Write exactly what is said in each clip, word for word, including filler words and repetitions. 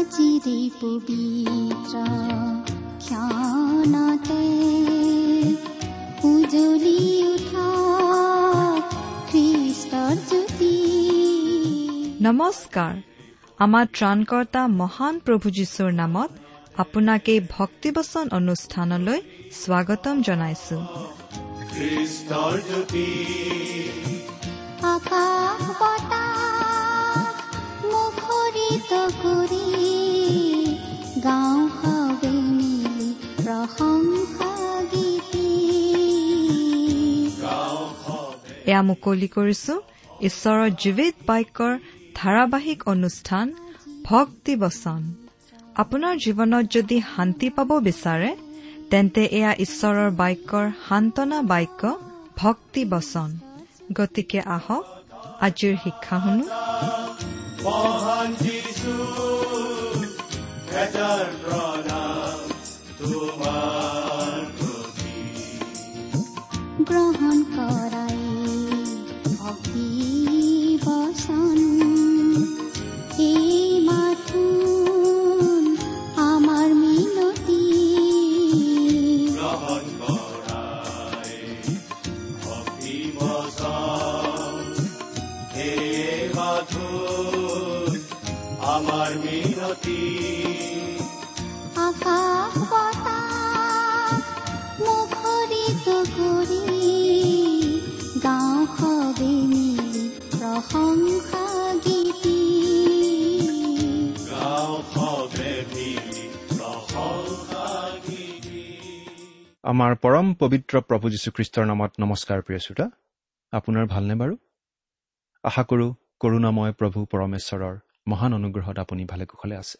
আজিৰে পবিত্ৰ ক্ষণতে উজ্বলি উঠা খ্ৰীষ্টৰ জ্যোতি। নমস্কাৰ। আমাৰ ত্ৰাণকৰ্তা মহান প্ৰভু যীশুৰ নামত আপোনাক এই ভক্তিবচন অনুষ্ঠানলৈ স্বাগতম জনাইছো। খ্ৰীষ্টৰ জ্যোতি আকাশ বতাহ মুখৰিত কৰি গাঁও হাৱে মিলি প্ৰশংসা গীতি। এয়া মুকলি কৰিছো ঈশ্বৰৰ জীৱিত বাক্যৰ ধাৰাবাহিক অনুষ্ঠান ভক্তি বচন। আপোনাৰ জীৱনত যদি শান্তি পাব বিচাৰে তেন্তে এয়া ঈশ্বৰৰ বাক্যৰ সান্তনা বাক্য ভক্তি বচন। গতিকে আহক আজিৰ শিক্ষা শুনো। মহান যীশু হেজাৰ প্ৰণাম তোমাৰ প্ৰতি। গ্ৰহণ কৰাই ভক্তি বচন এই মাথোন আমাৰ মিনতি। গ্ৰহণ কৰাই ভক্তি বচন এই মাথোন আমাৰ মিনতি। আকাশ বতাহ মুখৰিত কৰি গাঁও হাৱে মিলি প্ৰশংসা গীতি। গাঁও সবে মিলি প্ৰশংসা গীতি। আমাৰ পৰম পবিত্ৰ প্ৰভু যীশুখ্ৰীষ্টৰ নামত নমস্কাৰ। প্ৰিয় শ্ৰোতা, আপোনাৰ ভালনে বাৰু? আশা কৰো কৰুণাময় প্ৰভু পৰমেশ্বৰৰ মহান অনুগ্ৰহত আপুনি ভালে কুশলে আছে।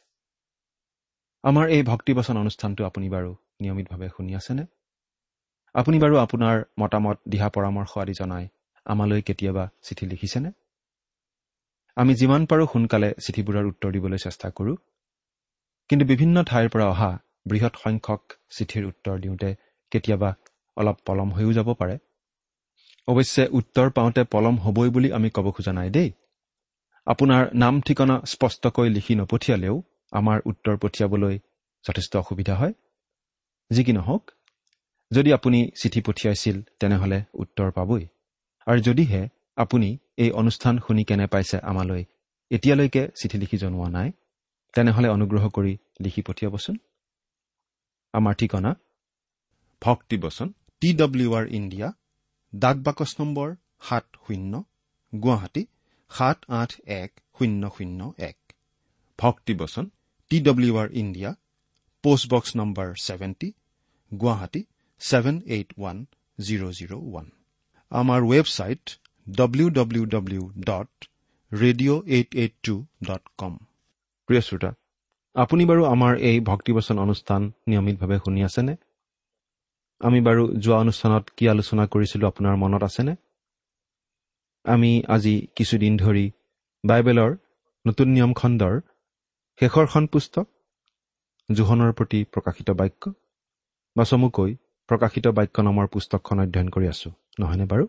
আমাৰ এই ভক্তিবচন অনুষ্ঠানটো আপুনি বাৰু নিয়মিতভাৱে শুনি আছেনে? আপুনি বাৰু আপোনাৰ মতামত দিহা পৰামৰ্শ আদি জনাই আমালৈ কেতিয়াবা চিঠি লিখিছেনে? আমি যিমান পাৰো সোনকালে চিঠিবোৰৰ উত্তৰ দিবলৈ চেষ্টা কৰোঁ, কিন্তু বিভিন্ন ঠাইৰ পৰা অহা বৃহৎ সংখ্যক চিঠিৰ উত্তৰ দিওঁতে কেতিয়াবা অলপ পলম হৈও যাব পাৰে। অৱশ্যে উত্তৰ পাওঁতে পলম হ'বই বুলি আমি ক'ব খোজা নাই দেই। আপোনাৰ নাম ঠিকনা স্পষ্টকৈ লিখি নপঠিয়ালেও আমাৰ উত্তৰ পঠিয়াবলৈ যথেষ্ট অসুবিধা হয়। যি কি নহওক, যদি আপুনি চিঠি পঠিয়াইছিল তেনেহলে উত্তৰ পাবই। আৰু যদিহে আপুনি এই অনুষ্ঠান শুনি কেনে পাইছে আমালৈ এতিয়ালৈকে চিঠি লিখি জনোৱা নাই, তেনেহলে অনুগ্ৰহ কৰি লিখি পঠিয়াবচোন। আমাৰ ঠিকনা ভক্তিবচন, টি ডব্লিউ আৰ ইণ্ডিয়া, ডাক বাকচ নম্বৰ সাত শূন্য, গুৱাহাটী সাত আঠ এক শূন্য শূন্য এক। Bhaktibachan, T W R India, postbox number seventy, Guwahati seven eight one zero' zero' one. আমাৰ website W W W dot radio' eight eight two dot com. প্ৰিয় শ্ৰোতা, আপুনি বাৰু আমাৰ এই ভক্তিবচন অনুষ্ঠান নিয়মিতভাৱে শুনি আছেনে? আমি বাৰু যোৱা অনুষ্ঠানত কি আলোচনা কৰিছিলোঁ আপোনাৰ মনত আছেনে? আমি আজি কিছুদিন ধৰি বাইবেলৰ নতুন নিয়ম খণ্ডৰ শেষৰখন পুস্তক যোহনৰ প্ৰতি প্ৰকাশিত বাক্য বা চমুকৈ প্ৰকাশিত বাক্য নামৰ পুস্তকখন অধ্যয়ন কৰি আছো, নহয়নে বাৰু?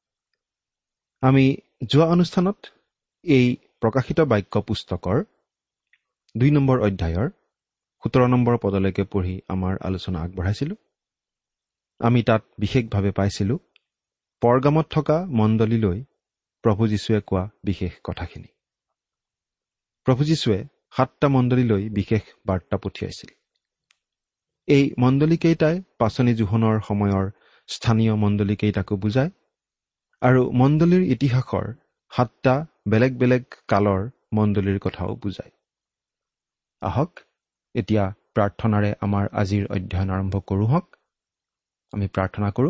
আমি যোৱা অনুষ্ঠানত এই প্ৰকাশিত বাক্য পুস্তকৰ দুই নম্বৰ অধ্যায়ৰ সোতৰ নম্বৰ পদলৈকে পঢ়ি আমাৰ আলোচনা আগবঢ়াইছিলোঁ। আমি তাত বিশেষভাৱে পাইছিলোঁ পৰগামত থকা মণ্ডলীলৈ প্ৰভু যীশুৱে কোৱা বিশেষ কথাখিনি। প্ৰভু যীশুৱে সাতটা মণ্ডলীলৈ বিশেষ বাৰ্তা পঠিয়াইছিল। এই মণ্ডলীকেইটাই পাচনি জোহনৰ সময়ৰ স্থানীয় মণ্ডলীকেইটাকো বুজায় আৰু মণ্ডলীৰ ইতিহাসৰ সাতটা বেলেগ বেলেগ কালৰ মণ্ডলীৰ কথাও বুজায়। আহক এতিয়া প্ৰাৰ্থনাৰে আমাৰ আজিৰ অধ্যয়ন আৰম্ভ কৰোঁ হওক। আমি প্ৰাৰ্থনা কৰোঁ।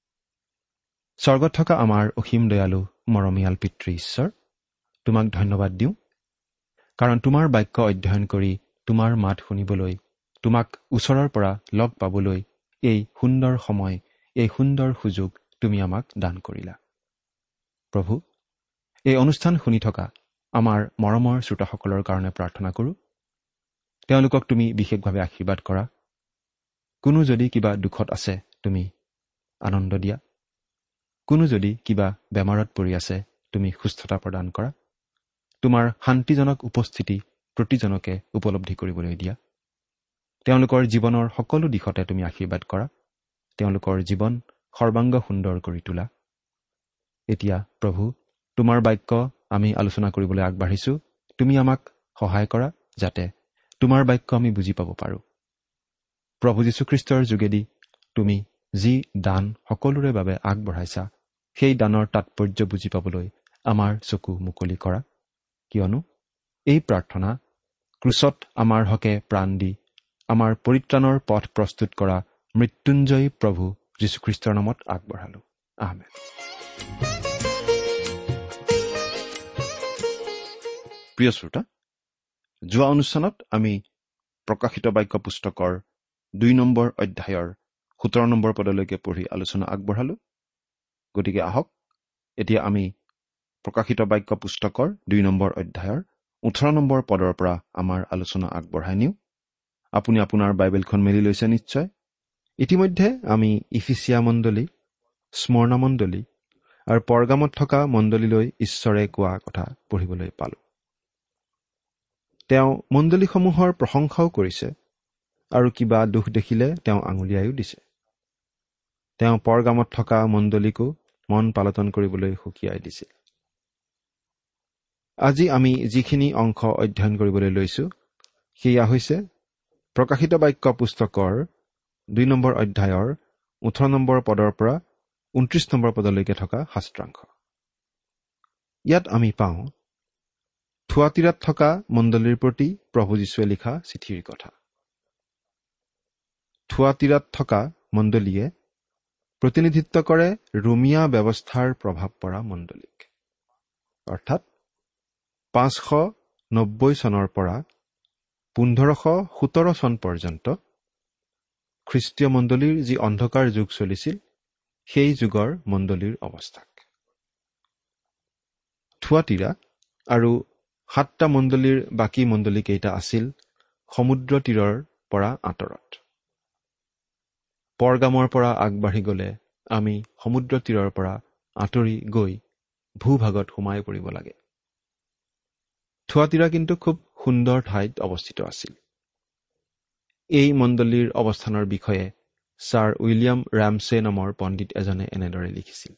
স্বৰ্গত থকা আমাৰ অসীম দয়ালু মৰমীয়াল পিতৃ ঈশ্বৰ, তোমাক ধন্যবাদ দিওঁ, কাৰণ তোমাৰ বাক্য অধ্যয়ন কৰি তোমাৰ মাত শুনিবলৈ, তোমাক ওচৰৰ পৰা লগ পাবলৈ এই সুন্দৰ সময়, এই সুন্দৰ সুযোগ তুমি আমাক দান কৰিলা। প্ৰভু, এই অনুষ্ঠান শুনি থকা আমাৰ মৰমৰ শ্ৰোতাসকলৰ কাৰণে প্ৰাৰ্থনা কৰোঁ। তেওঁলোকক তুমি বিশেষভাৱে আশীৰ্বাদ কৰা। কোনো যদি কিবা দুখত আছে তুমি আনন্দ দিয়া। কোনো যদি কিবা বেমাৰত পৰি আছে তুমি সুস্থতা প্ৰদান কৰা। তোমাৰ শান্তিজনক উপস্থিতি প্ৰতিজনকে উপলব্ধি কৰিবলৈ দিয়া। তেওঁলোকৰ জীৱনৰ সকলো দিশতে তুমি আশীৰ্বাদ কৰা। তেওঁলোকৰ জীৱন সৰ্বাংগ সুন্দৰ কৰি তোলা। এতিয়া প্ৰভু, তোমাৰ বাক্য আমি আলোচনা কৰিবলৈ আগবাঢ়িছো। তুমি আমাক সহায় কৰা যাতে তোমাৰ বাক্য আমি বুজি পাব পাৰোঁ। প্ৰভু যীশুখ্ৰীষ্টৰ যোগেদি তুমি যি দান সকলোৰে বাবে আগবঢ়াইছা, সেই দানৰ তাৎপৰ্য বুজি পাবলৈ আমাৰ চকু মুকলি কৰা। কিয়নো এই প্ৰাৰ্থনা ক্ৰুচত আমাৰ হকে প্ৰাণ দি আমাৰ পৰিত্ৰাণৰ পথ প্ৰস্তুত কৰা মৃত্যুঞ্জয়ী প্ৰভু যীশুখ্ৰীষ্টৰ নামত আগবঢ়ালো। আমেন। প্ৰিয় শ্ৰোতা, যোৱা অনুষ্ঠানত আমি প্ৰকাশিত বাক্য পুস্তকৰ দুই নম্বৰ অধ্যায়ৰ সোতৰ নম্বৰ পদলৈকে পঢ়ি আলোচনা আগবঢ়ালো। গতিকে আহক এতিয়া আমি প্ৰকাশিত বাক্য পুস্তকৰ দুই নম্বৰ অধ্যায়ৰ ওঠৰ নম্বৰ পদৰ পৰা আমাৰ আলোচনা আগবঢ়াই নিওঁ। আপুনি আপোনাৰ বাইবেলখন মেলি লৈছে নিশ্চয়। ইতিমধ্যে আমি ইফিচিয়া মণ্ডলী, স্মৰণা মণ্ডলী আৰু পৰগামত থকা মণ্ডলীলৈ ঈশ্বৰে কোৱা কথা পঢ়িবলৈ পালোঁ। তেওঁ মণ্ডলীসমূহৰ প্ৰশংসাও কৰিছে আৰু কিবা দোষ দেখিলে তেওঁ আঙুলিয়াইও দিছে। তেওঁ পৰগামত থকা মণ্ডলীকো মন পালটন কৰিবলৈ সকীয়াই দিছিল। আজি আমি যিখিনি অংশ অধ্যয়ন কৰিবলৈ লৈছো সেয়া হৈছে প্ৰকাশিত বাক্য পুস্তকৰ দুই নম্বৰ অধ্যায়ৰ ওঠৰ নম্বৰ পদৰ পৰা ঊনত্ৰিশ নম্বৰ পদলৈকে থকা শাস্ত্ৰাংশ। ইয়াত আমি পাওঁ থুৱাতিৰাত থকা মণ্ডলীৰ প্ৰতি প্ৰভু যীশুৱে লিখা চিঠিৰ কথা। থুৱাতিৰাত থকা মণ্ডলীয়ে প্ৰতিনিধিত্ব কৰে ৰোমিয়া ব্যৱস্থাৰ প্ৰভাৱ পৰা মণ্ডলীক। অৰ্থাৎ পাঁচশ নব্বৈ চনৰ পৰা পোন্ধৰশ সোতৰ চন পৰ্যন্ত খ্ৰীষ্টীয় মণ্ডলীৰ যি অন্ধকাৰ যুগ চলিছিল, সেই যুগৰ মণ্ডলীৰ অৱস্থাক। থুৱাতিৰা আৰু সাতটা মণ্ডলীৰ বাকী মণ্ডলীকেইটা আছিল সমুদ্ৰ তীৰৰ পৰা আঁতৰত। পৰগামৰ পৰা আগবাঢ়ি গ'লে আমি সমুদ্ৰ তীৰৰ পৰা আঁতৰি গৈ ভূভাগত সোমাই পৰিব লাগে। থুৱাতিৰা কিন্তু খুব সুন্দৰ ঠাইত অৱস্থিত আছিল। এই মণ্ডলীৰ অৱস্থানৰ বিষয়ে ছাৰ উইলিয়াম ৰামছে নামৰ পণ্ডিত এজনে এনেদৰে লিখিছিল।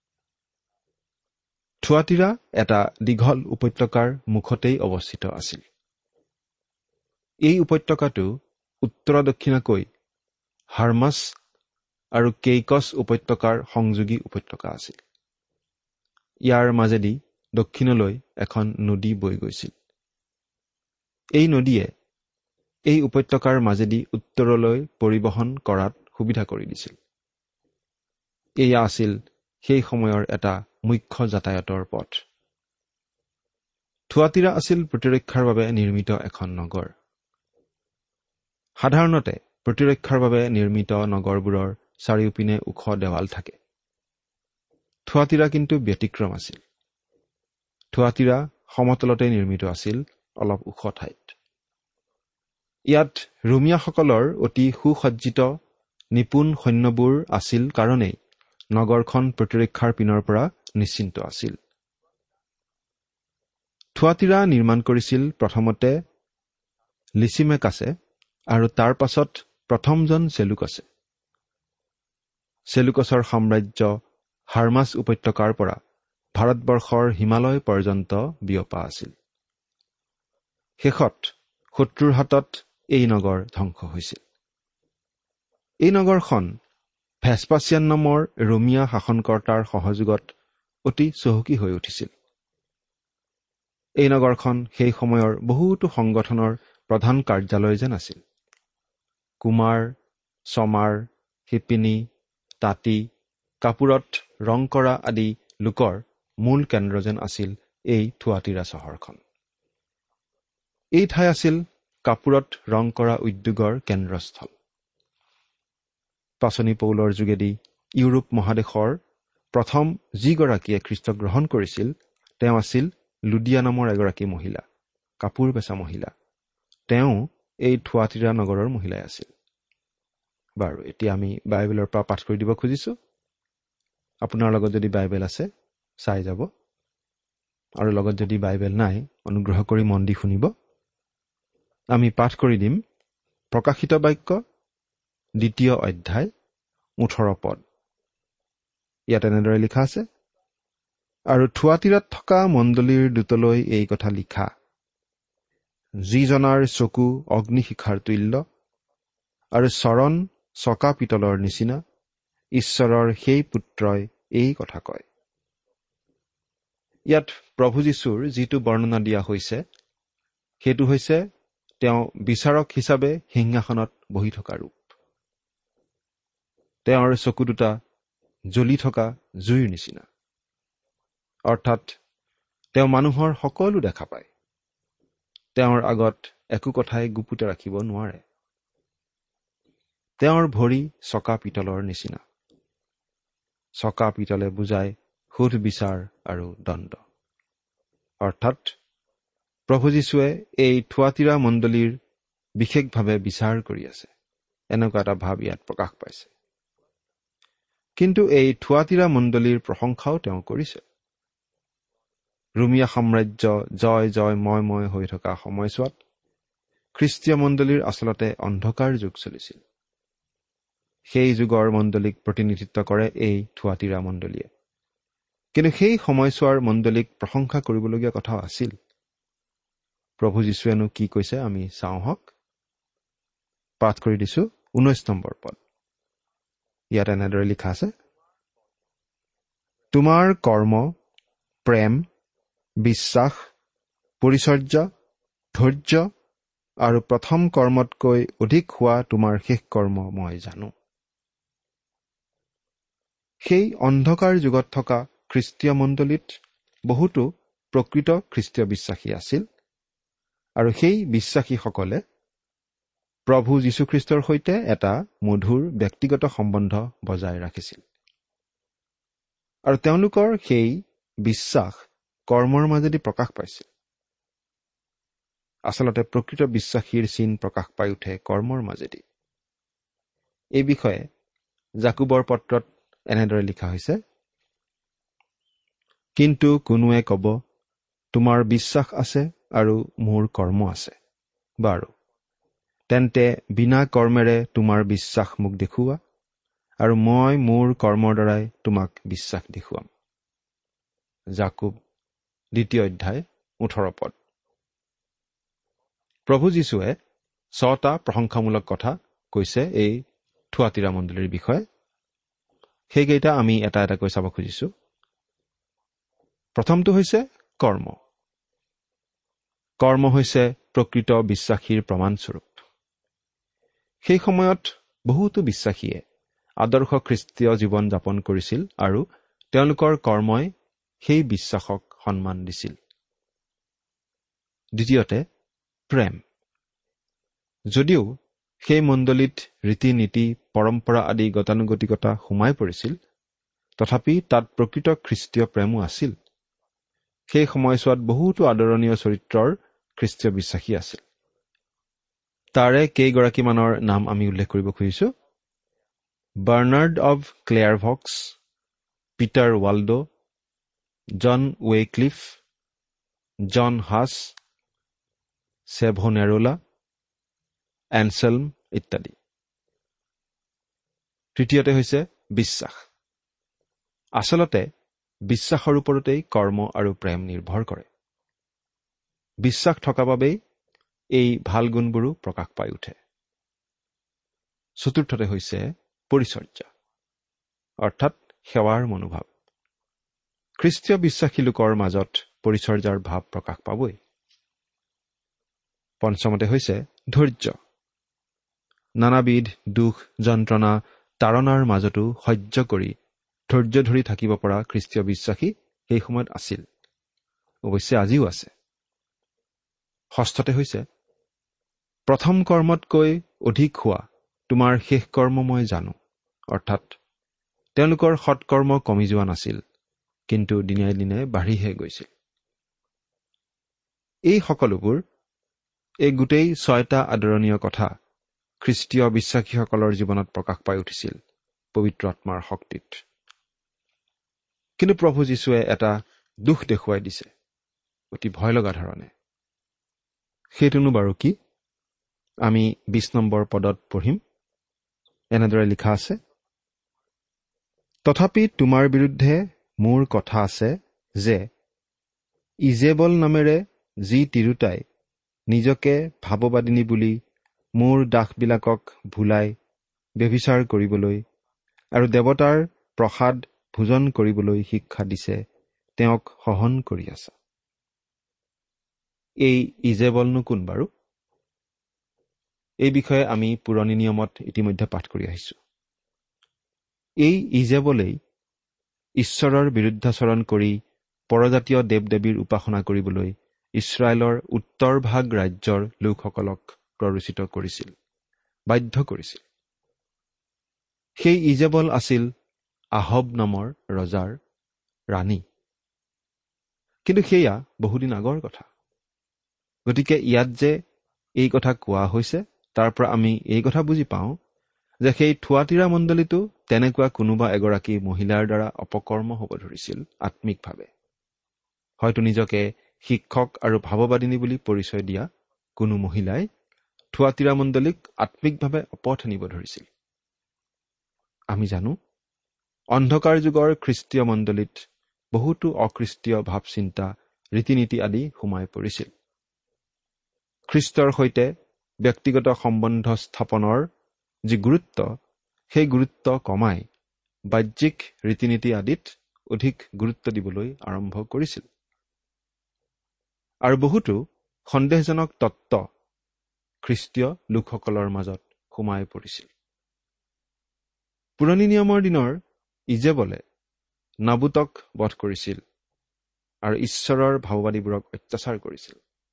থুৱাতিৰা এটা দীঘল উপত্যকাৰ মুখতেই অৱস্থিত আছিল। এই উপত্যকাটো উত্তৰ দক্ষিণাকৈ হাৰ্মাছ আৰু কেইকছ উপত্যকাৰ সংযোগী উপত্যকা আছিল। ইয়াৰ মাজেদি দক্ষিণলৈ এখন নদী বৈ গৈছিল। এই নদীয়ে এই উপত্যকাৰ মাজেদি উত্তৰলৈ পৰিবহণ কৰাত সুবিধা কৰি দিছিল। এয়া আছিল সেই সময়ৰ এটা মুখ্য যাতায়াতৰ পথ। থুৱাতিৰা আছিল প্ৰতিৰক্ষাৰ বাবে নিৰ্মিত এখন নগৰ। সাধাৰণতে প্ৰতিৰক্ষাৰ বাবে নিৰ্মিত নগৰবোৰৰ চাৰিওপিনে ওখ দেৱাল থাকে। থুৱাতিৰা কিন্তু ব্যতিক্ৰম আছিল। থুৱাতিৰা সমতলতে নিৰ্মিত আছিল, অলপ ওখ ঠাইত। ইয়াত ৰোমিয়াসকলৰ অতি সুসজ্জিত নিপুণ সৈন্যবোৰ আছিল কাৰণেই নগৰখন প্ৰতিৰক্ষাৰ পিনৰ পৰা নিশ্চিন্ত আছিল। থুৱাতিৰা নিৰ্মাণ কৰিছিল প্ৰথমতে লিচিমেকাছে আৰু তাৰ পাছত প্ৰথমজন চেলুকছে। চেলুকছৰ সাম্ৰাজ্য হাৰ্মাছ উপত্যকাৰ পৰা ভাৰতবৰ্ষৰ হিমালয় পৰ্যন্ত বিয়পা আছিল। শেষত শত্ৰুৰ হাতত এই নগৰ ধ্বংস হৈছিল। এই নগৰখন ভেছপাছিয়ান নামৰ ৰোমিয়া শাসনকৰ্তাৰ সহযোগত অতি চহকী হৈ উঠিছিল। এই নগৰখন সেই সময়ৰ বহুতো সংগঠনৰ প্ৰধান কাৰ্যালয় যেন আছিল। কুমাৰ, চমাৰ, শিপিনী, তাঁতী, কাপোৰত ৰং কৰা আদি লোকৰ মূল কেন্দ্ৰ যেন আছিল এই থুৱাতিৰা চহৰখন। এই ঠাই আছিল কাপোৰত ৰং কৰা উদ্যোগৰ কেন্দ্ৰস্থল। পাচনি পৌলৰ যোগেদি ইউৰোপ মহাদেশৰ প্ৰথম যিগৰাকীয়ে খ্ৰীষ্ট গ্ৰহণ কৰিছিল তেওঁ আছিল লুডিয়া নামৰ এগৰাকী মহিলা, কাপোৰ বেচা মহিলা। তেওঁ এই থুৱাতিৰা নগৰৰ মহিলাই আছিল। বাৰু এতিয়া আমি বাইবেলৰ পৰা পাঠ কৰি দিব খুজিছোঁ। আপোনাৰ লগত যদি বাইবেল আছে চাই যাব, আৰু লগত যদি বাইবেল নাই অনুগ্ৰহ কৰি মন দি শুনিব। আমি পাঠ কৰি দিম প্ৰকাশিত বাক্য দ্বিতীয় অধ্যায় ওঠৰ পদ। ইয়াত এনেদৰে লিখা আছে, আৰু থুৱাতিৰাত থকা মণ্ডলীৰ দূতলৈ এই কথা লিখা, যিজনাৰ চকু অগ্নিশিখাৰ তুল্য আৰু চৰণ চকা পিতলৰ নিচিনা, ঈশ্বৰৰ সেই পুত্ৰই এই কথা কয়। ইয়াত প্ৰভু যীশুৰ যিটো বৰ্ণনা দিয়া হৈছে সেইটো হৈছে তেওঁ বিচাৰক হিচাপে সিংহাসনত বহি থকা ৰূপ। তেওঁৰ চকু দুটা জ্বলি থকা জুইৰ নিচিনা, অৰ্থাৎ তেওঁ মানুহৰ সকলো দেখা পায়। তেওঁৰ আগত একো কথাই গুপুতে ৰাখিব নোৱাৰে। তেওঁৰ ভৰি চকা পিতলৰ নিচিনা। চকা পিতলে বুজায় সোধ বিচাৰ আৰু দণ্ড। অৰ্থাৎ প্ৰভু যীশুৱে এই থুৱাতিৰা মণ্ডলীৰ বিশেষভাৱে বিচাৰ কৰি আছে, এনেকুৱা এটা ভাৱ ইয়াত প্ৰকাশ পাইছে। কিন্তু এই থুৱাতিৰা মণ্ডলীৰ প্ৰশংসাও তেওঁ কৰিছে। ৰোমিয়া সাম্ৰাজ্য জয় জয় ময় ময় হৈ থকা সময়ছোৱাত খ্ৰীষ্টীয় মণ্ডলীৰ আচলতে অন্ধকাৰ যুগ চলিছিল। সেই যুগৰ মণ্ডলীক প্ৰতিনিধিত্ব কৰে এই থুৱাতিৰা মণ্ডলীয়ে। কিন্তু সেই সময়ছোৱাৰ মণ্ডলীক প্ৰশংসা কৰিবলগীয়া কথাও আছিল। প্ৰভু যীশুৱেনো কি কৈছে আমি চাওঁ হওক। পাঠ কৰি দিছো ঊনৈশ নম্বৰ পদ। ইয়াত এনেদৰে লিখা আছে, তোমাৰ কৰ্ম, প্ৰেম, বিশ্বাস, পৰিচৰ্যা, ধৈৰ্য আৰু প্ৰথম কৰ্মতকৈ অধিক হোৱা তোমাৰ শেষ কৰ্ম মই জানো। সেই অন্ধকাৰ যুগত থকা খ্ৰীষ্টীয় মণ্ডলীত বহুতো প্ৰকৃত খ্ৰীষ্টীয় বিশ্বাসী আছিল আৰু সেই বিশ্বাসীসকলে প্ৰভু যীশুখ্ৰীষ্টৰ সৈতে এটা মধুৰ ব্যক্তিগত সম্বন্ধ বজাই ৰাখিছিল। আৰু তেওঁলোকৰ সেই বিশ্বাস কৰ্মৰ মাজেদি প্ৰকাশ পাইছিল। আচলতে প্ৰকৃত বিশ্বাসীৰ চিন প্ৰকাশ পাই উঠে কৰ্মৰ মাজেদি। এই বিষয়ে জাকুবৰ পত্ৰত এনেদৰে লিখা হৈছে, কিন্তু কোনোৱে ক'ব, তোমাৰ বিশ্বাস আছে আৰু মোৰ কৰ্ম আছে। বাৰু তেন্তে বিনা কৰ্মেৰে তোমাৰ বিশ্বাস মোক দেখুওৱা, আৰু মই মোৰ কৰ্মৰ দ্বাৰাই তোমাক বিশ্বাস দেখুৱাম। জাকুব দ্বিতীয় অধ্যায় ওঠৰ পদ। প্ৰভু যীশুৱে ছটা প্ৰশংসামূলক কথা কৈছে এই থুৱাতিৰা মণ্ডলীৰ বিষয়ে। সেইকেইটা আমি এটা এটাকৈ চাব খুজিছো। প্ৰথমটো হৈছে কৰ্ম। কৰ্ম হৈছে প্ৰকৃত বিশ্বাসীৰ প্ৰমাণস্বৰূপ। সেই সময়ত বহুতো বিশ্বাসীয়ে আদৰ্শ খ্ৰীষ্টীয় জীৱন যাপন কৰিছিল আৰু তেওঁলোকৰ কৰ্মই সেই বিশ্বাসক সন্মান দিছিল। দ্বিতীয়তে প্ৰেম। যদিও সেই মণ্ডলীত ৰীতি নীতি পৰম্পৰা আদি গতানুগতিকতা সোমাই পৰিছিল, তথাপি তাত প্ৰকৃত খ্ৰীষ্টীয় প্ৰেমো আছিল। সেই সময়ছোৱাত বহুতো আদৰণীয় চৰিত্ৰৰ খ্ৰীষ্টীয় বিশ্বাসী আছিল। তাৰে কেইগৰাকীমানৰ নাম আমি উল্লেখ কৰিব খুজিছো। Bernard of Clairvaux, Peter Waldo, John Wycliffe, John Huss, Savonarola, Anselm ইত্যাদি। তৃতীয়তে হৈছে বিশ্বাস। আচলতে বিশ্বাসৰ ওপৰতেই কৰ্ম আৰু প্ৰেম নিৰ্ভৰ কৰে। বিশ্বাস থকা বাবেই এই ভাল গুণবোৰো প্ৰকাশ পাই উঠে। চতুৰ্থতে হৈছে পৰিচৰ্যা, অৰ্থাৎ সেৱাৰ মনোভাৱ। খ্ৰীষ্টীয় বিশ্বাসী লোকৰ মাজত পৰিচৰ্যাৰ ভাৱ প্ৰকাশ পাবই। পঞ্চমতে হৈছে ধৈৰ্য। নানাবিধ দুখ যন্ত্ৰণা তাৰণাৰ মাজতো সহ্য কৰি ধৈৰ্য ধৰি থাকিব পৰা খ্ৰীষ্টীয় বিশ্বাসী সেই সময়ত আছিল, অৱশ্যে আজিও আছে। ষষ্ঠতে হৈছে প্ৰথম কৰ্মতকৈ অধিক হোৱা তোমাৰ শেষ কৰ্ম মই জানো, অৰ্থাৎ তেওঁলোকৰ সৎকৰ্ম কমি যোৱা নাছিল, কিন্তু দিনে দিনে বাঢ়িহে গৈছিল। এই সকলোবোৰ, এই গোটেই ছয়টা আদৰণীয় কথা খ্ৰীষ্টীয় বিশ্বাসীসকলৰ জীৱনত প্ৰকাশ পাই উঠিছিল পবিত্ৰ আত্মাৰ শক্তিত। কিন্তু প্ৰভু যীশুৱে এটা দুখ দেখুৱাই দিছে অতি ভয় লগা ধৰণে। সেইটোনো বাৰু কি? আমি বিশ নম্বৰ পদত পঢ়িম। এনেদৰে লিখা আছে, তথাপি তোমাৰ বিৰুদ্ধে মোৰ কথা আছে যে ইজেবল নামেৰে যি তিৰোতাই নিজকে ভাৱবাদিনী বুলি মোৰ দাসবিলাকক ভুলাই ব্যভিচাৰ কৰিবলৈ আৰু দেৱতাৰ প্ৰসাদ ভোজন কৰিবলৈ শিক্ষা দিছে, তেওঁক সহন কৰি আছা। এই ইজেবলনো কোন বাৰু? এই বিষয়ে আমি পুৰণি নিয়মত ইতিমধ্যে পাঠ কৰি আহিছো। এই ইজেবলেই ঈশ্বৰৰ বিৰুদ্ধাচৰণ কৰি পৰজাতীয় দেৱ দেৱীৰ উপাসনা কৰিবলৈ ইছৰাইলৰ উত্তৰ ভাগ ৰাজ্যৰ লোকসকলক প্ৰৰোচিত কৰিছিল, বাধ্য কৰিছিল। সেই ইজেবল আছিল আহব নামৰ ৰজাৰ ৰাণী। কিন্তু সেয়া বহুদিন আগৰ কথা। গতিকে ইয়াত যে এই কথা কোৱা হৈছে, তাৰ পৰা আমি এই কথা বুজি পাওঁ যে সেই থুৱাতিৰা মণ্ডলীটো তেনেকুৱা কোনোবা এগৰাকী মহিলাৰ দ্বাৰা অপকৰ্ম হ'ব ধৰিছিল আত্মিকভাৱে। হয়তো নিজকে শিক্ষক আৰু ভাৱবাদিনী বুলি পৰিচয় দিয়া কোনো মহিলাই থুৱাতিৰা মণ্ডলীক আত্মিকভাৱে অপথ আনিব ধৰিছিল। আমি জানো অন্ধকাৰ যুগৰ খ্ৰীষ্টীয় মণ্ডলীত বহুতো অখ্ৰীষ্টীয় ভাৱচিন্তা, ৰীতি নীতি আদি সোমাই পৰিছিল। খ্ৰীষ্টৰ সৈতে ব্যক্তিগত সম্বন্ধ স্থাপনৰ যি গুৰুত্ব, সেই গুৰুত্ব কমাই বাহ্যিক ৰীতি নীতি আদিত অধিক গুৰুত্ব দিবলৈ আৰম্ভ কৰিছিল। আৰু বহুতো সন্দেহজনক তত্ত্ব খ্ৰীষ্টীয় লোকসকলৰ মাজত সোমাই পৰিছিল। পুৰণি নিয়মৰ দিনৰ ইজেবলে নাবুতক বধ কৰিছিল আৰু ঈশ্বৰৰ ভাৱবাদীবোৰক অত্যাচাৰ কৰিছিল।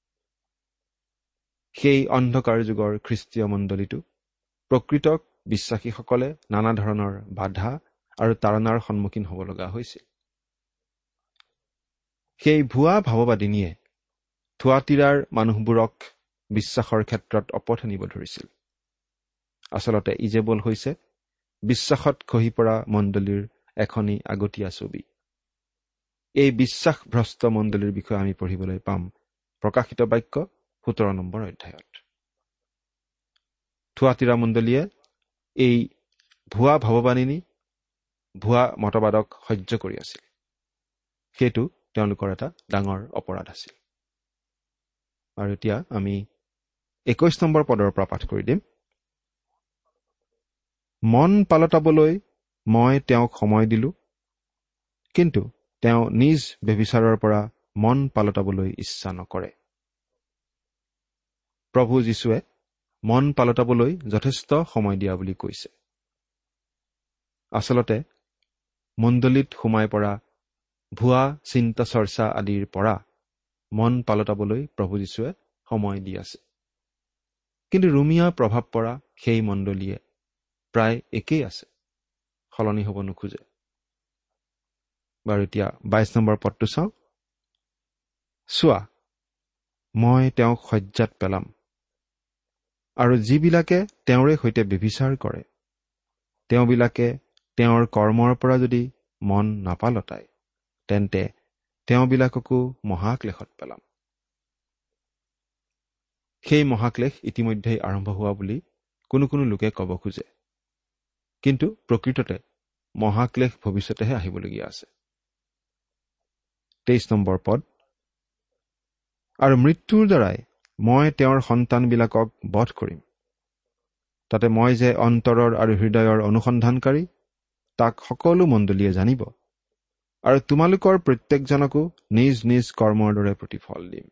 সেই অন্ধকাৰ যুগৰ খ্ৰীষ্টীয় মণ্ডলীটো প্ৰকৃত বিশ্বাসীসকলে নানা ধৰণৰ বাধা আৰু তাৰণাৰ সন্মুখীন হ'ব লগা হৈছিল। সেই ভুৱা ভাৱবাদিনীয়ে থুৱাতিৰাৰ মানুহবোৰক বিশ্বাসৰ ক্ষেত্ৰত অপথ আনিব ধৰিছিল। আচলতে ইজেবল হৈছে বিশ্বাসত খহি পৰা মণ্ডলীৰ এখনি আগতীয়া ছবি। এই বিশ্বাসভ্ৰষ্ট মণ্ডলীৰ বিষয়ে আমি পঢ়িবলৈ পাম প্ৰকাশিত বাক্য সোতৰ নম্বৰ অধ্যায়ত। থুৱাতিৰা মণ্ডলীয়ে এই ভুৱা ভাৱবাদিনী, ভুৱা মতবাদক সহ্য কৰি আছিল। সেইটো তেওঁলোকৰ এটা ডাঙৰ অপৰাধ আছিল। আৰু এতিয়া আমি একৈশ নম্বৰ পদৰ পৰা পাঠ কৰি দিম। মন পালটাবলৈ মই তেওঁক সময় দিলো, কিন্তু তেওঁ নিজ ব্যভিচাৰৰ পৰা মন পালটাবলৈ ইচ্ছা নকৰে। প্ৰভু যীশুৱে মন পালটাবলৈ যথেষ্ট সময় দিয়া বুলি কৈছে। আচলতে মণ্ডলীত সোমাই পৰা ভুৱা চিন্তা চৰ্চা আদিৰ পৰা মন পালটাবলৈ প্ৰভু যীশুৱে সময় দি আছে। কিন্তু ৰুমিয়া প্ৰভাৱ পৰা সেই মণ্ডলীয়ে প্ৰায় একেই আছে, সলনি হ'ব নোখোজে। বাৰু এতিয়া বাইশ নম্বৰ পদটো চাওঁ। চোৱা, মই তেওঁক শয্যাত পেলাম, আৰু যিবিলাকে তেওঁৰে সৈতে ব্যভিচাৰ কৰে, তেওঁবিলাকে তেওঁৰ কৰ্মৰ পৰা যদি মন নাপালতায়, তেন্তে তেওঁবিলাককো মহাক্লেশত পেলাম। সেই মহাক্লেশ ইতিমধ্যেই আৰম্ভ হোৱা বুলি কোনো কোনো লোকে ক'ব খোজে, কিন্তু প্ৰকৃততে মহাক্লেশ ভৱিষ্যতেহে আহিবলগীয়া আছে। তেইছ নম্বৰ পদ। আৰু মৃত্যুৰ দ্বাৰাই মই তেওঁৰ সন্তানবিলাকক বধ কৰিম। তাতে মই যে অন্তৰৰ আৰু হৃদয়ৰ অনুসন্ধানকাৰী, তাক সকলো মণ্ডলীয়ে জানিব, আৰু তোমালোকৰ প্ৰত্যেকজনকো নিজ নিজ কৰ্মৰ দৰে প্ৰতিফল দিম।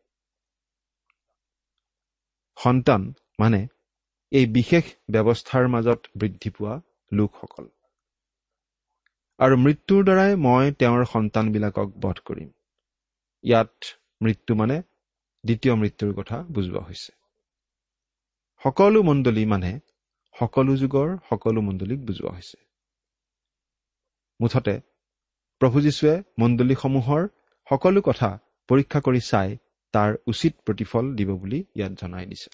সন্তান মানে এই বিশেষ ব্যৱস্থাৰ মাজত বৃদ্ধি পোৱা লোকসকল। আৰু মৃত্যুৰ দ্বাৰাই মই তেওঁৰ সন্তানবিলাকক বধ কৰিম। ইয়াত মৃত্যু মানে দ্বিতীয় মৃত্যুৰ কথা বুজোৱা হৈছে। সকলো মণ্ডলী মানে সকলো যুগৰ সকলো মণ্ডলীক বুজোৱা হৈছে। মুঠতে প্ৰভু যীশুৱে মণ্ডলীসমূহৰ সকলো কথা পৰীক্ষা কৰি চাই তাৰ উচিত প্ৰতিফল দিব বুলি ইয়াত জনাই দিছে।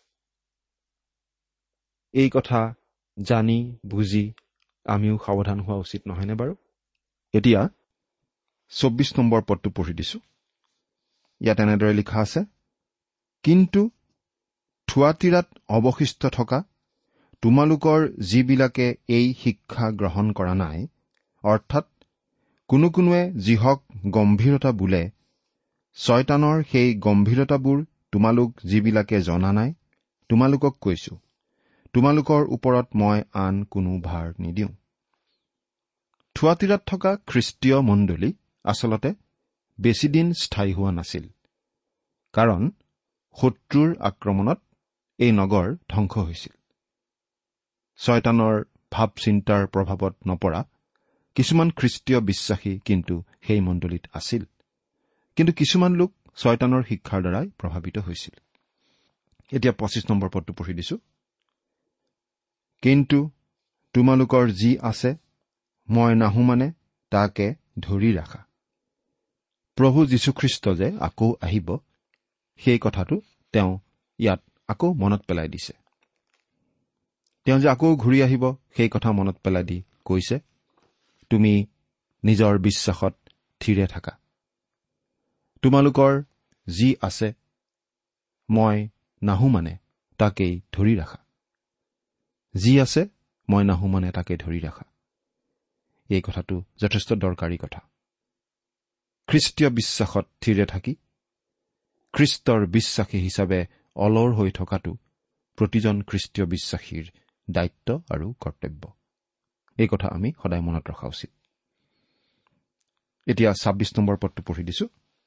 এই কথা জানি বুজি আমিও সাৱধান হোৱা উচিত নহয়নে বাৰু? এতিয়া চৌব্বিছ নম্বৰ পদটো পঢ়ি দিছো। ইয়াত এনেদৰে লিখা আছে, কিন্তু থুৱাতিৰাত অৱশিষ্ট থকা তোমালোকৰ যিবিলাকে এই শিক্ষা গ্ৰহণ কৰা নাই, অৰ্থাৎ কোনো কোনোৱে যিহক গম্ভীৰতা বোলে, শয়তানৰ সেই গম্ভীৰতাবোৰ তোমালোক যিবিলাকে জনা নাই, তোমালোকক কৈছো, তোমালোকৰ ওপৰত মই আন কোনো ভাৰ নিদিওঁ। থুৱাতিৰাত থকা খ্ৰীষ্টীয় মণ্ডলী আচলতে বেছিদিন স্থায়ী হোৱা নাছিল, কাৰণ শত্ৰুৰ আক্ৰমণত এই নগৰ ধ্বংস হৈছিল। শয়তানৰ ভাৱ চিন্তাৰ প্ৰভাৱত নপৰা কিছুমান খ্ৰীষ্টীয় বিশ্বাসী কিন্তু সেই মণ্ডলীত আছিল, কিন্তু কিছুমান লোক শয়তানৰ শিক্ষাৰ দ্বাৰাই প্ৰভাৱিত হৈছিল। এতিয়া পঁচিছ নম্বৰ পদটো পঢ়ি দিছো। কিন্তু তোমালোকৰ যি আছে মই নাহো মানে তাকে ধৰি ৰাখা। প্ৰভু যীশুখ্ৰীষ্ট যে আকৌ আহিব, সেই কথাটো তেওঁ ইয়াত আকৌ মনত পেলাই দিছে। তেওঁ যে আকৌ ঘূৰি আহিব সেই কথা মনত পেলাই দি কৈছে, তুমি নিজৰ বিশ্বাসত থিৰে থাকা। তোমালোকৰ যি আছে মই নাহো মানে তাকেই ধৰি ৰাখা। যি আছে মই নাহো মানে তাকে ধৰি ৰাখা। এই কথাটো যথেষ্ট দৰকাৰী কথা। খ্ৰীষ্টীয় বিশ্বাসত থিৰে থাকি খ্ৰীষ্টৰ বিশ্বাসী হিচাপে অলৰ হৈ থকাটো প্ৰতিজন খ্ৰীষ্টীয় বিশ্বাসীৰ দায়িত্ব আৰু কৰ্তব্য। এই কথা আমি সদায় মনত ৰখা উচিত। এতিয়া ছাব্বিছ নম্বৰ পদটো পঢ়ি দিছো।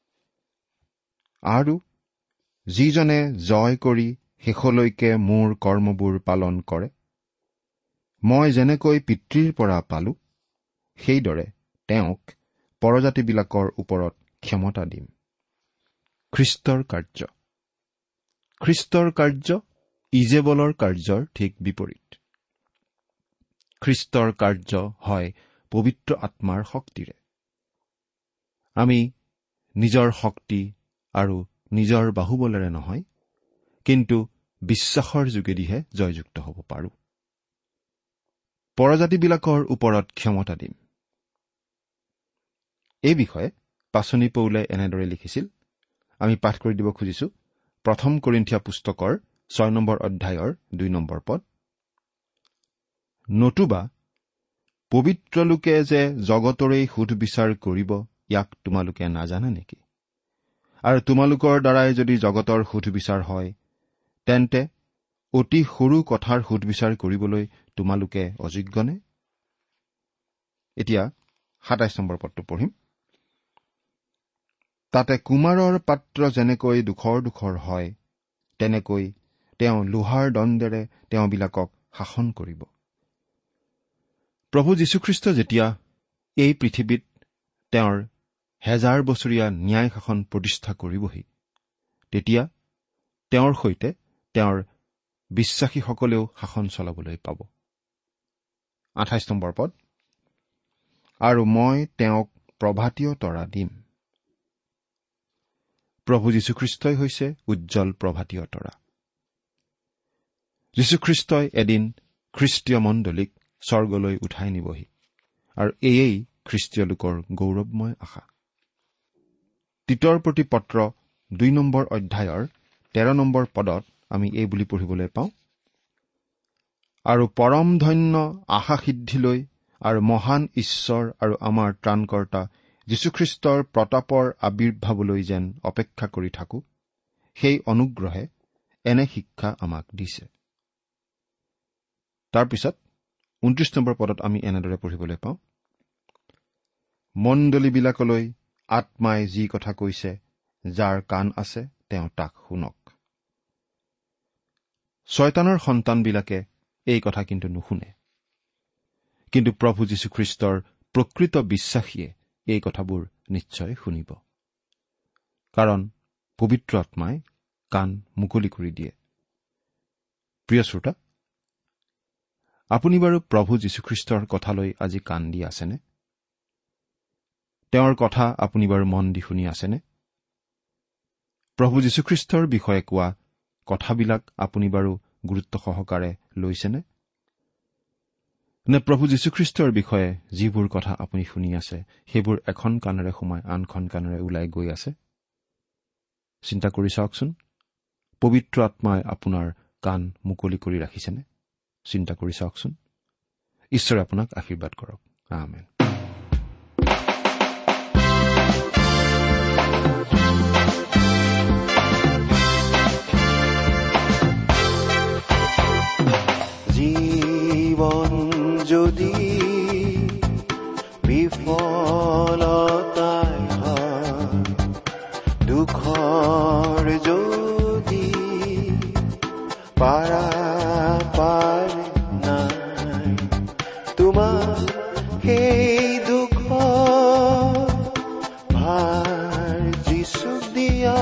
আৰু যিজনে জয় কৰি শেষলৈকে মোৰ কৰ্মবোৰ পালন কৰে, মই যেনেকৈ পিতৃৰ পৰা পালো, সেইদৰে তেওঁক পৰজাতিবিলাকৰ ওপৰত ক্ষমতা দিম। খ্ৰীষ্টৰ কাৰ্য খ্ৰীষ্টৰ কাৰ্য ইজেবলৰ কাৰ্যৰ ঠিক বিপৰীত। খ্ৰীষ্টৰ কাৰ্য হয় পবিত্ৰ আত্মাৰ শক্তিৰে। আমি নিজৰ শক্তি আৰু নিজৰ বাহুবলেৰে নহয়, কিন্তু বিশ্বাসৰ যোগেদিহে জয়যুক্ত হ'ব পাৰো। পৰজাতিবিলাকৰ ওপৰত ক্ষমতা দিম। এই বিষয়ে পাচনি পৌলে এনেদৰে লিখিছিল। আমি পাঠ কৰি দিব খুজিছো। প্ৰথম কৰিন্থিয়া পুস্তকৰ ছয় নম্বৰ অধ্যায়ৰ দুই নম্বৰ পদ। নতুবা পবিত্ৰ লোকে যে জগতৰেই সুধবিচাৰ কৰিব, ইয়াক তোমালোকে নাজানা নেকি? আৰু তোমালোকৰ দ্বাৰাই যদি জগতৰ সুধবিচাৰ হয়, তেন্তে অতি সৰু কথাৰ সুধবিচাৰ কৰিবলৈ তোমালোকে অযোগ্যনে? এতিয়া সাতাইছ নম্বৰ পদটো পঢ়িম। তাতে কুমাৰৰ পাত্ৰ যেনেকৈ দুখৰ দুখৰ হয়, তেনেকৈ তেওঁ লোহাৰ দণ্ডেৰে তেওঁবিলাকক শাসন কৰিব। প্ৰভু যীশুখ্ৰীষ্ট যেতিয়া এই পৃথিৱীত তেওঁৰ হেজাৰ বছৰীয়া ন্যায় শাসন প্ৰতিষ্ঠা কৰিবহি, তেতিয়া তেওঁৰ সৈতে তেওঁৰ বিশ্বাসীসকলেও শাসন চলাবলৈ পাব। আঠাইছ নম্বৰ পদ। আৰু মই তেওঁক প্ৰভাতীয় তৰা দিম। প্ৰভু যীশুখ্ৰীষ্টই হৈছে উজ্জ্বল প্ৰভাতীয় তৰা। যীশুখ্ৰীষ্টই এদিন খ্ৰীষ্টীয় মণ্ডলীক স্বৰ্গলৈ উঠাই নিবহি, আৰু এয়েই খ্ৰীষ্টীয় লোকৰ গৌৰৱময় আশা। তিতৰ প্ৰতি পত্ৰ দুই নম্বৰ অধ্যায়ৰ তেৰ নম্বৰ পদত আমি এই বুলি পঢ়িবলৈ পাওঁ। আৰু পৰম ধন্য আশা সিদ্ধিলৈ আৰু মহান ঈশ্বৰ আৰু আমাৰ ত্ৰাণকৰ্তা যীশুখ্ৰীষ্টৰ প্ৰতাপৰ আবিৰ্ভাৱলৈ যেন অপেক্ষা কৰি থাকো, সেই অনুগ্ৰহে এনে শিক্ষা আমাক দিছে। তাৰ পিছত ঊনত্ৰিশ নম্বৰ পদত আমি এনেদৰে পঢ়িবলৈ পাওঁ। মণ্ডলীবিলাকলৈ আত্মাই যি কথা কৈছে, যাৰ কাণ আছে তেওঁ তাক শুনক। শয়তানৰ সন্তানবিলাকে এই কথা কিন্তু নুশুনে, কিন্তু প্ৰভু যীশুখ্ৰীষ্টৰ প্ৰকৃত বিশ্বাসীয়ে এই কথাবোৰ নিশ্চয় শুনিব, কাৰণ পবিত্ৰ আত্মাই কাণ মুকলি কৰি দিয়ে। প্ৰিয় শ্ৰোতা, আপুনি বাৰু প্ৰভু যীশুখ্ৰীষ্টৰ কথালৈ আজি কাণ দি আছেনে? তেওঁৰ কথা আপুনি বাৰু মন দি শুনি আছেনে? প্ৰভু যীশুখ্ৰীষ্টৰ বিষয়ে কোৱা কথাবিলাক আপুনি বাৰু গুৰুত্ব সহকাৰে লৈছেনে? নে প্ৰভু যীশুখ্ৰীষ্টৰ বিষয়ে যিবোৰ কথা আপুনি শুনি আছে, সেইবোৰ এখন কাণেৰে সোমাই আনখন কাণেৰে ওলাই গৈ আছে? চিন্তা কৰি চাওকচোন। পবিত্ৰ আত্মাই আপোনাৰ কাণ মুকলি কৰি ৰাখিছেনে? চিন্তা কৰি চাওকচোন। ঈশ্বৰে আপোনাক আশীৰ্বাদ কৰক। আমেন। জীৱন যদি বিফলতাই হয়, দুখৰ যদি পাৰা পাৰ নাই, তোমাৰ সেই দুখ ভাৰ যিচুক দিয়া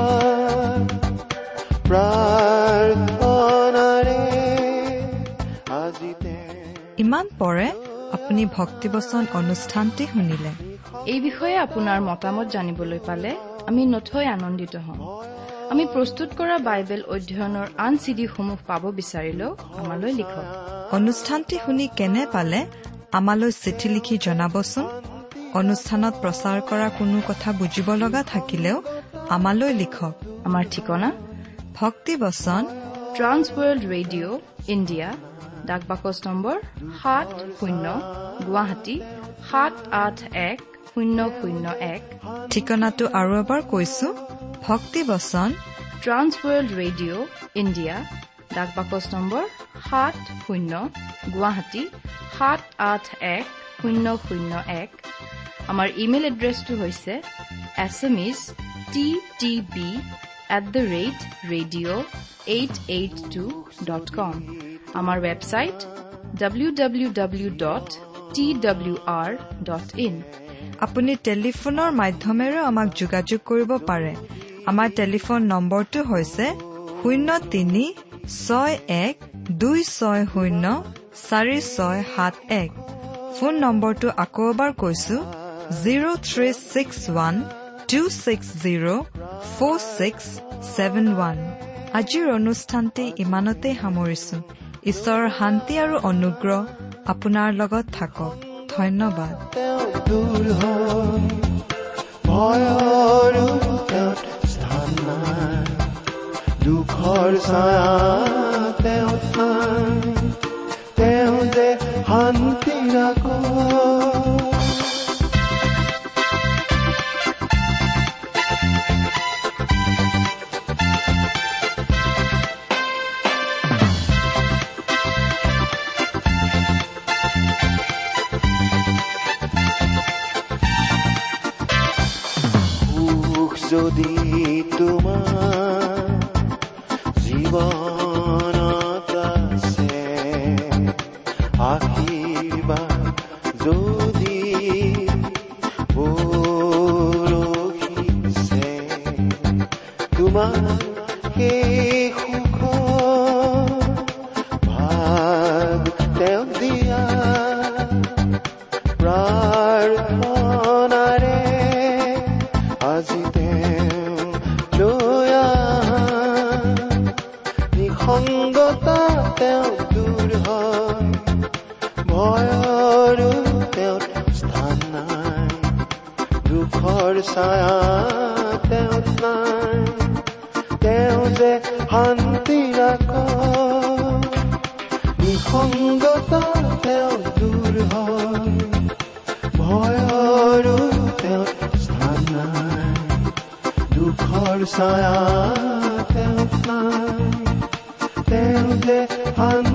প্ৰাৰ্থনাৰে আজি ইমান পৰে আপুনি ভক্তিবচন অনুষ্ঠানটি শুনিলে। এই বিষয়ে আপোনাৰ মতামত জানিবলৈ পালে আমি নথৈ আনন্দিত হ'ম। আমি প্ৰস্তুত কৰা বাইবেল অধ্যয়নৰ আন চিডিসমূহ পাব বিচাৰিলেও আমালৈ লিখক। অনুষ্ঠানটি শুনি কেনে পালে আমালৈ চিঠি লিখি জনাবচোন। অনুষ্ঠানত প্ৰচাৰ কৰা কোনো কথা বুজিব লগা থাকিলেও আমালৈ লিখক। আমাৰ ঠিকনা ভক্তিবচন, ট্ৰান্স ৱৰ্ল্ড ৰেডিঅ' ইণ্ডিয়া, ডাক বাকচ নম্বৰ সাত শূন্য গুৱাহাটী সাত আঠ এক শূন্য শূন্য এক। ঠিকনাটো আৰু এবাৰ কৈছো, ভক্তিবচন, ট্ৰান্স ৱৰ্ল্ড ৰেডিঅ' ইণ্ডিয়া, ডাক বাকচ নম্বৰ সাত শূন্য গুৱাহাটী সাত আঠ এক শূন্য শূন্য এক। আমাৰ ইমেইল এড্ৰেছটো হৈছে S M Z T T B at the rate radio' eight eight two dot com. আমাৰ website W W W dot T W R dot in. আপুনি টেলিফোনৰ মাধ্যমেৰেও আমাক যোগাযোগ কৰিব পাৰে। আমাৰ টেলিফোন নম্বৰটো হৈছে শূন্য তিনি ছয় এক দুই ছয় শূন্য চাৰি ছয় সাত এক। ফোন নম্বৰটো আকৌ এবাৰ কৈছো, zero' three six one two six zero' four six seven one. আজিৰ অনুষ্ঠানটি ইমানতেই সামৰিছো। ঈশ্বৰৰ শান্তি আৰু অনুগ্ৰহ আপোনাৰ লগত থাকক। ধন্যবাদ। দুখৰ ছায়া তেওঁ তেওঁ যে শান্তি ৰাখ। যদি তোমাৰ জীৱনত আছে আশীৰ্বাদ, যদি বৰষিছে তোমাৰ সেই সুখ ভাগ তেওঁ দিয়া প্ৰাৰ্থনাৰে আজি নিসংগতা তেওঁ দূৰ হয়, ভয়ৰো তেওঁ স্থান নাই, দুখৰ ছায়া তেওঁ নাই, তেওঁ যে শান্তি ৰাখ। নিসংগতা তেওঁ দূৰ হয়, ভয়ৰো তেওঁ স্থান নাই, দুখৰ ছায়া তেওঁ নাই, তেওঁ যে